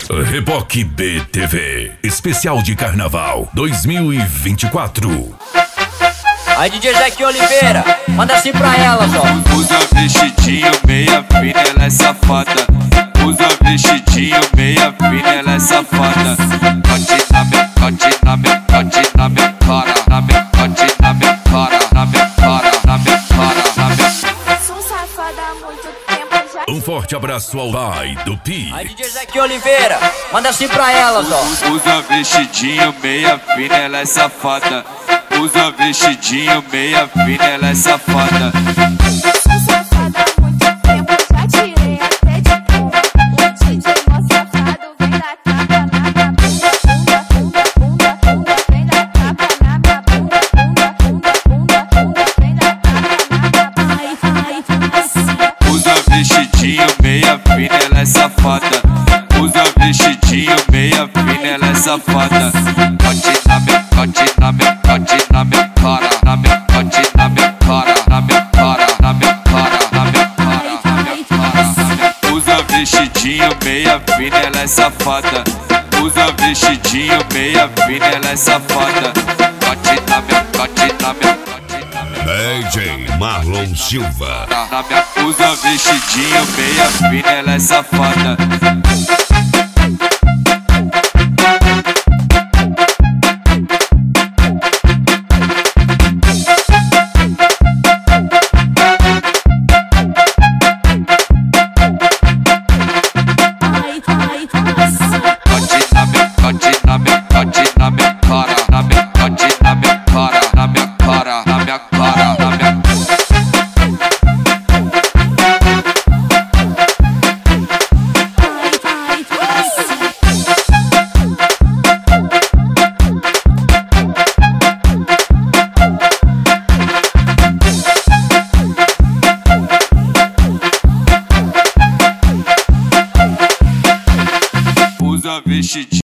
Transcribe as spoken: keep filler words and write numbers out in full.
Reboque B T V, especial de Carnaval dois mil e vinte e quatro. Aí D J Zequinha Oliveira, manda assim pra elas, ó. Usa vestidinho, meia fina, ela é safada. Usa vestidinho, meia fina, ela é safada. Bate na minha, bate na minha, bate na minha cara, na minha, bate na minha cara, na minha cara, na minha cara, na minha. Sou safada há muito tempo já. Um forte abraço ao pai do Pi. Aí D J Zequinha Oliveira, manda assim pra elas, ó. Usa vestidinho, meia fina, ela é safada. Usa vestidinho, meia fina, ela é safada. Sou safada há muito tempo, já tirei até de coma. O D J mó safado vem dar tapa na minha bunda, bunda, bunda, bunda, bunda. Vem dar tapa na minha bunda, bunda, bunda, bunda, bunda. Vem dar tapa na minha bunda, ai, ai, assim. Usa vestidinho, meia fina, ela é safada. Usa vestidinho, meia fina, ela é safada. Bate na minha, bate na minha, bate na minha cara, na minha, bate na minha cara, na minha cara, na minha cara, na minha cara, na minha cara, na minha. Usa vestidinho, meia fina, ela é safada. Usa vestidinho, meia fina, ela é safada. Bate na minha, bate na minha, bate na minha. D J Marlon Silva. Na minha, usa vestidinho, meia fina, ela é safada. Usa vestidinho.